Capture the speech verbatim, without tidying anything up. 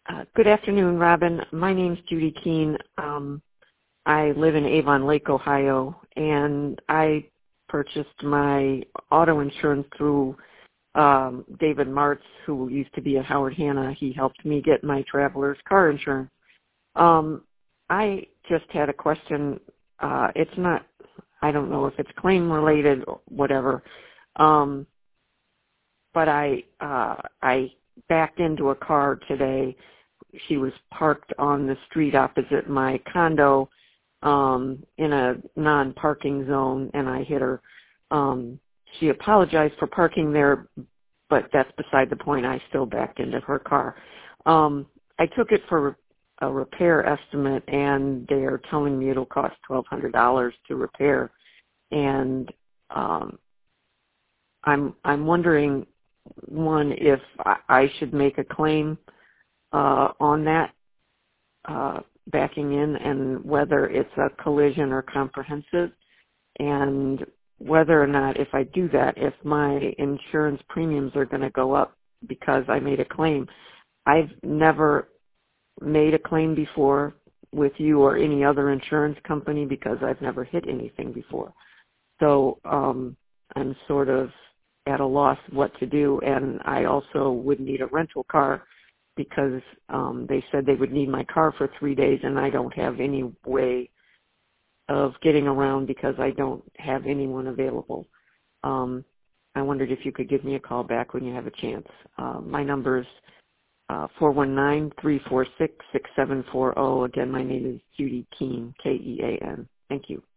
Uh, good afternoon, Robin. My name's Judy Keene. Um, I live in Avon Lake, Ohio, and I purchased my auto insurance through um, David Martz, who used to be at Howard Hanna. He helped me get my traveler's car insurance. Um, I just had a question. Uh, it's not, I don't know if it's claim related or whatever, um, but I uh, I backed into a car today. She was parked on the street opposite my condo um, in a non-parking zone, and I hit her. Um, she apologized for parking there, but that's beside the point. I still backed into her car. Um, I took it for a repair estimate, and they are telling me it'll cost twelve hundred dollars to repair. And um, I'm I'm wondering, one, if I, I should make a claim uh, on that uh, backing in, and whether it's a collision or comprehensive, and whether or not, if I do that, if my insurance premiums are going to go up because I made a claim. I've never made a claim before with you or any other insurance company because I've never hit anything before. So um, I'm sort of at a loss what to do, and I also would need a rental car because um, they said they would need my car for three days, and I don't have any way of getting around because I don't have anyone available. Um, I wondered if you could give me a call back when you have a chance. Uh, my number's uh, four one nine, three four six, six seven four zero. Again, my name is Judy Keene, K E A N. Thank you.